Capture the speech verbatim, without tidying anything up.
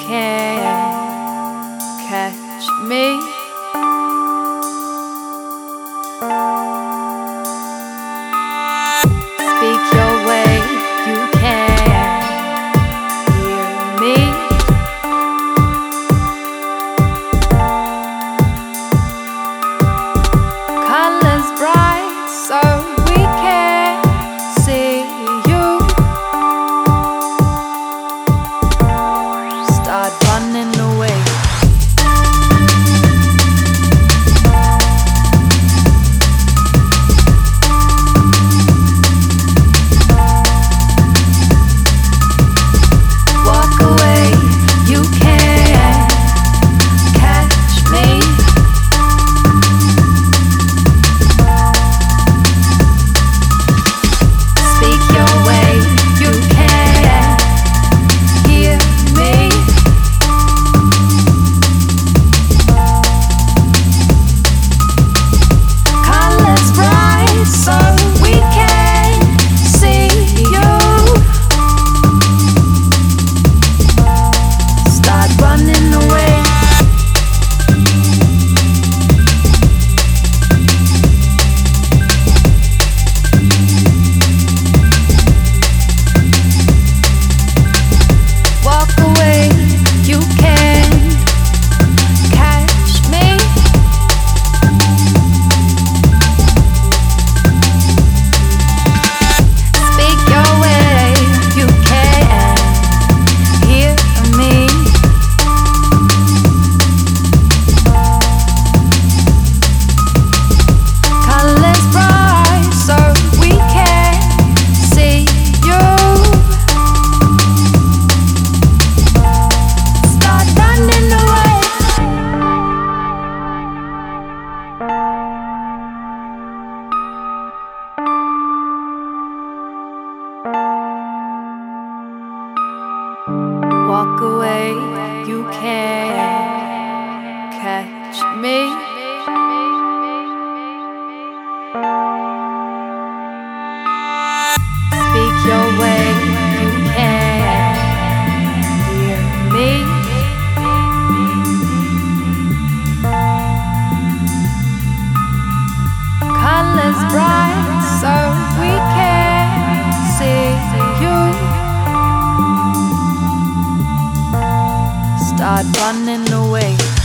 can't catch me. Speak your way, you can't hear me. Colors bright, so we can see you. Start running away. Walk away, you can't catch me. Speak your way, you can't hear me. Colors bright, so we can see you. Start running away. Walk away, you can't catch me. Speak your way, you can't hear me. Colors bright, so we can see you. Start running away. Walk away, you can't catch me. Speak your way, you can't hear me. Colors bright, so we can see you. Start running away.